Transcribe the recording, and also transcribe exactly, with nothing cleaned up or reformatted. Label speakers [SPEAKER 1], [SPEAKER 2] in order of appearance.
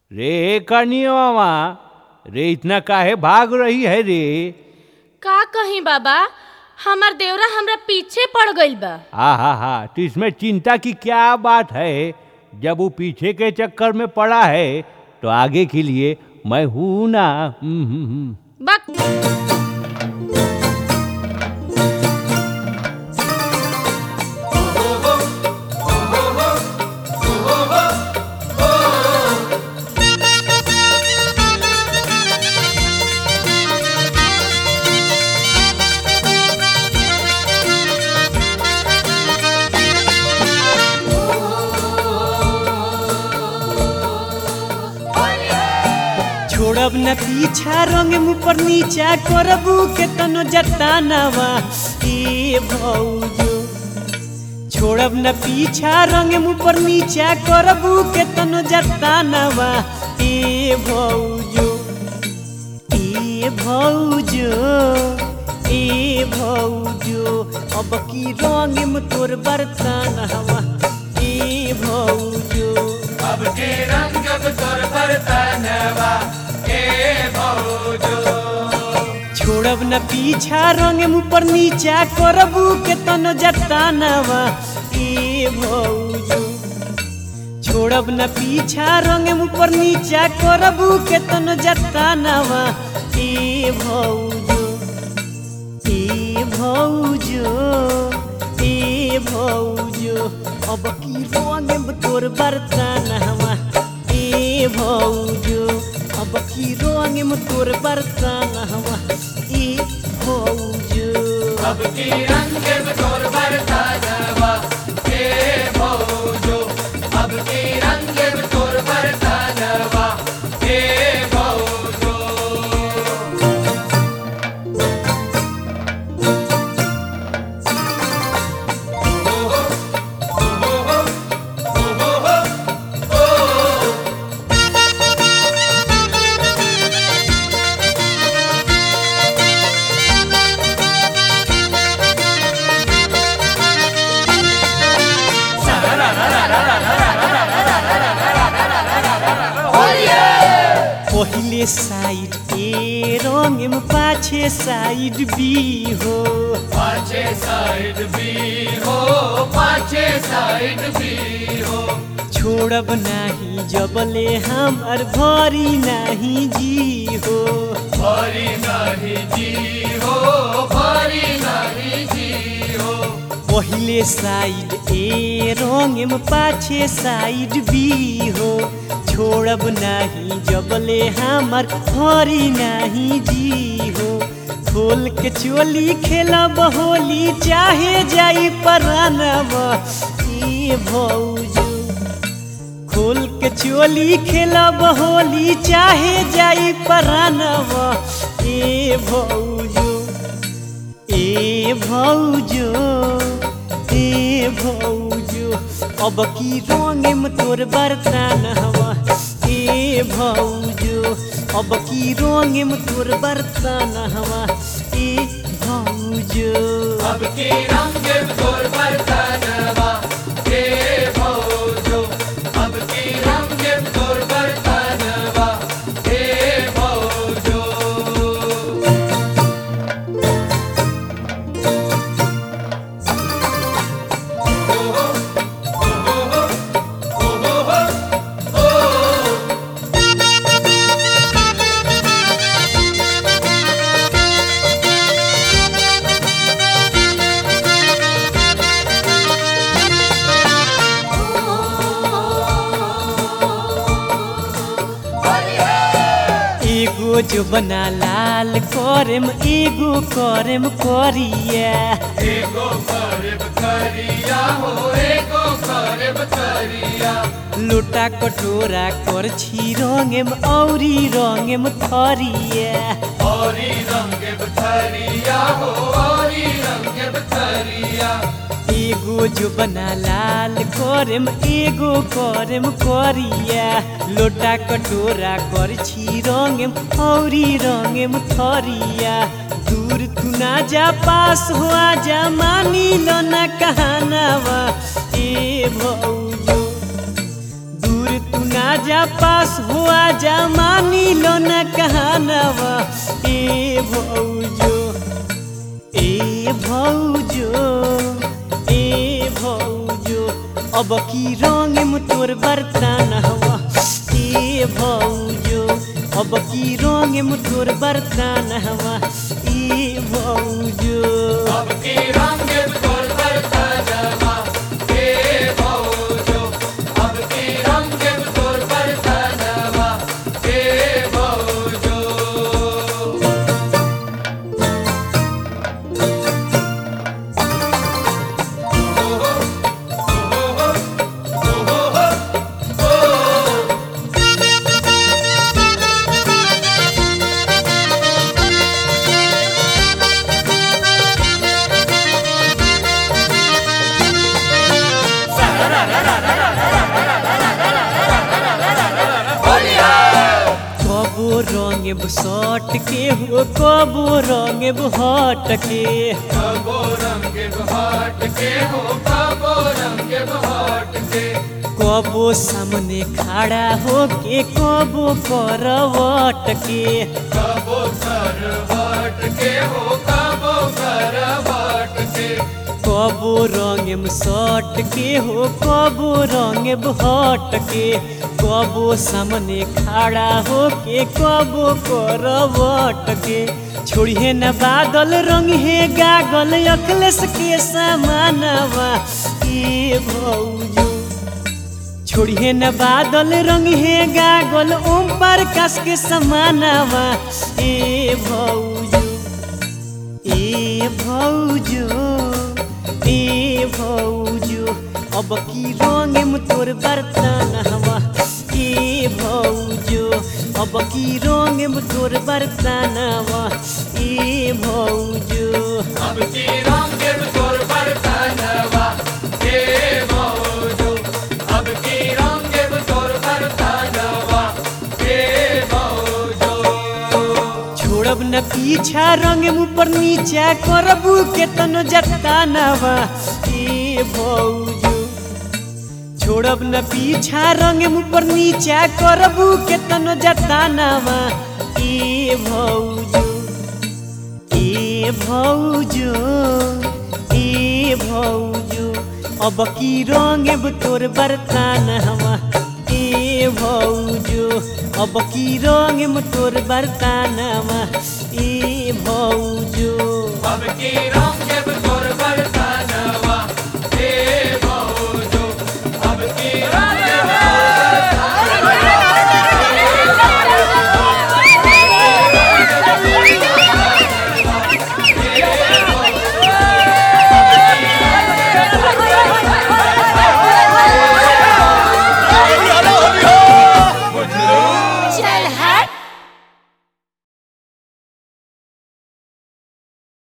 [SPEAKER 1] रे कनिया मामा, रे इतना काहे भाग रही है रे?
[SPEAKER 2] का कहीं बाबा, हमार देवरा हमरा पीछे पड़ गइल बा।
[SPEAKER 1] हा हा हा, तो इसमें चिंता की क्या बात है? जब वो पीछे के चक्कर में पड़ा है तो आगे के लिए मैं हूं ना। हम्म, हम्म, हम्म।
[SPEAKER 2] बक
[SPEAKER 3] छोड़ब न पीछा रंग मुँह पर नीचा करबू के तनो जतानवा ए भौजो। छोड़ब न पीछा रंग मुँह पर नीचा करबू के तनो जतानवा ए भौजो ए भौजो ए भौजो। अब की रंग में तोर बरतनवा ए भौजो।
[SPEAKER 4] अब के रंग तोर बरतनवा ए भौजो।
[SPEAKER 3] छोड़ब न पीछा रंग मुँह पर नीचा करबू के तनो जतानवा ए भौजो। छोड़ब न पीछा रंग मुँह पर नीचा करबू के तनो जतानवा ए भौजो ए भौजो ए भौजो। अब की रंग में तोर बरतनवा ए भौजो। अब की रंग में तोर बरतनवा ए भौजो।
[SPEAKER 4] अब की रंग तोर बरतनवा ए भौजो। अब की रंग तोर बरतनवा ए भौजो।
[SPEAKER 3] पहिले साइड ए रंग में पाछे साइड बी हो।
[SPEAKER 4] पाछे साइड भी हो, पाछे साइड भी हो।
[SPEAKER 3] छोड़ब नाही जबले हमर भरी नाही जी हो।
[SPEAKER 4] भरी नहीं जी हो, भरी नहीं जी हो।
[SPEAKER 3] पहिले साइड ए रंग में पाछे साइड बी हो। छोड़ब नाही जबले हमर भरी नाही जी हो। खोल के चोली खेलब होली चाहे जाई परानवा ए भौजो। खोल के चोली खेलब होली चाहे जाई परानवा ए भौजो ए भौजो ए भौजो। अब की रंग में तोर बरतनवा ए भौजो। अब की रंग में तोर बरतनवा ए भौजो।
[SPEAKER 4] अब की रंग तोर बरतनवा ए भौजो। अब की रंग तोर बरतनवा ए भौजो।
[SPEAKER 3] एगो जो बना लाल करेम एगो करेम करिया।
[SPEAKER 4] एगो करब करिया हो, एगो करब करिया।
[SPEAKER 3] लोटा कटोरा कर छी रंगेम औरी रंगेम थरिया।
[SPEAKER 4] औरी रंग थरिया हो, औरी रंग थरिया।
[SPEAKER 3] एगो जो बना लाल करेम एगो करेम करिया। लोटा कटोरा कर छी रंगेम औरी रंगेम थरिया। दूर तू ना जा पास हो आजा मानी लो ना कहनावा ए भौजो। दूर तू जा पास हुआ जा मानी लो न कहानवा ए भौजो ए भौजो ए भौजो अब की रंग में तोर बर्तन हवा ए भौजो अब की रंग में तोर बर्तन हवा ए भौजो
[SPEAKER 4] अब की रंग तोर बरतनवा ए भौजो अब की रंग तोर बरतनवा ए भौजो
[SPEAKER 3] कबो रंग सट के हो कबो रंग हट के
[SPEAKER 4] कबो रंग बहट के हो कबो रंग बहट के
[SPEAKER 3] कबो सामने खड़ा हो के कबो करवट के
[SPEAKER 4] कबो करवट के हो कबो करवट के
[SPEAKER 3] कबो रंग सट के हो कबो रंग हट के कबो सामने खड़ा हो के कबो करवट के छोड़िए न बादल रंग है गागल अखिलेश के समानवा ए भौजो छोड़िए न बादल रंग है गागल ओम प्रकाश के समानवा ए भौजो ए भौजो ए भौजो अब की रंग में तोर बर्तन हवा ए भौजो अब की रंग में तोर बर्तन हवा ए भौजो
[SPEAKER 4] अब की रंग तोर बरतनवा ए भौजो अब की रंग तोर बरतनवा ए भौजो
[SPEAKER 3] छोड़ब न पीछा रंग ऊपर नीचा करबू के तनो जतानवा ए भौजो छोड़ब न पीछा रंग ऊपर नीचा करबू के तनो जतानवा ए भौजो ए भौजो ए भौजो अब की रंग तोर बर्तन हवा ए भौजो अब की रंग में तोर बर्तनवा ए भौजो
[SPEAKER 4] अब की रंग तोर बरतनवा